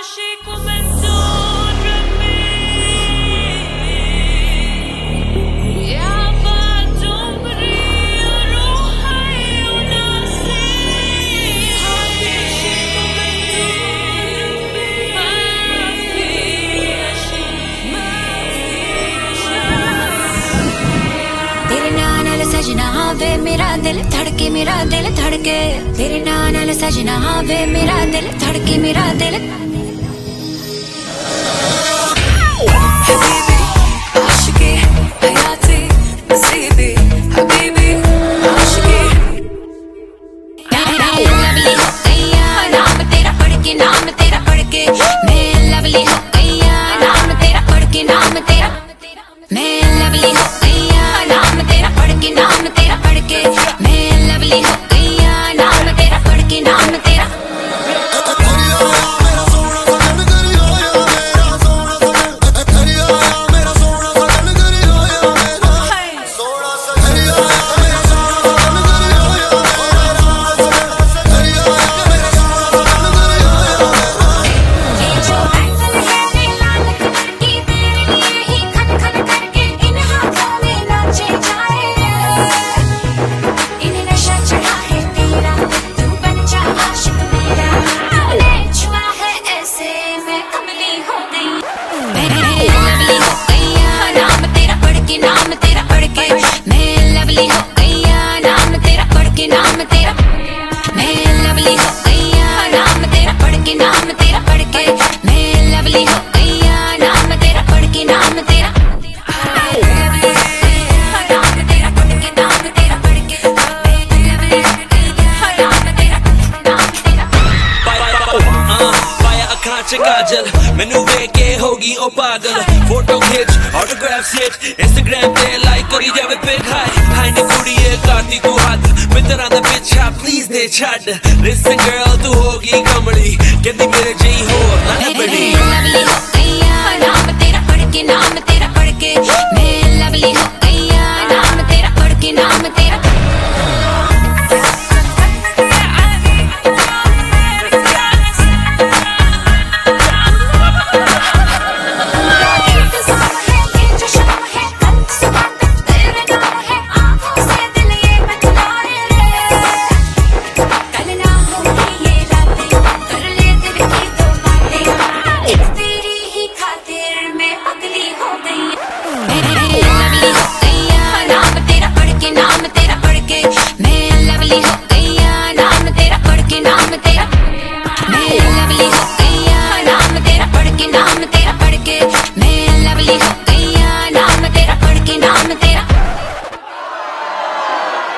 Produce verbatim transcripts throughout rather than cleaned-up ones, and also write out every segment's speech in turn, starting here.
सजना वे मेरा दिल धड़के मेरा दिल धड़के तेरे नाल सजना वे मेरा दिल धड़के मेरा दिल हबीबी आशिकी हयाती नसीबी हबीबी आशिकी लवली हो गया नाम तेरा पढ़ के नाम तेरा पढ़ के मैं लवली हो गया नाम तेरा पढ़ के नाम तेरा मैं लवली हो गया नाम तेरा पढ़ के नाम तेरा पढ़ के मैं लवली हो गया नाम तेरा पढ़ के नाम तेरा काजल मैनू वेख के होगी ओ पागल फोटो खिच ऑटोग्राफ स्लिप इंस्टाग्राम पे लाइक करी जावे पिक हाय हाय नी कुड़िए करती तू हद मित्रा दा पिछा प्लीज दे छड लिसन गर्ल तू होगी कमली कहंदी मेरे जी हो ना बड़ी लवली हो गया नाम तेरा पढ़ के नाम तेरा पढ़ के मैं लवली हो गया नाम तेरा पढ़ के नाम तेरा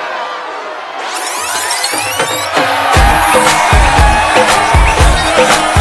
Yeah.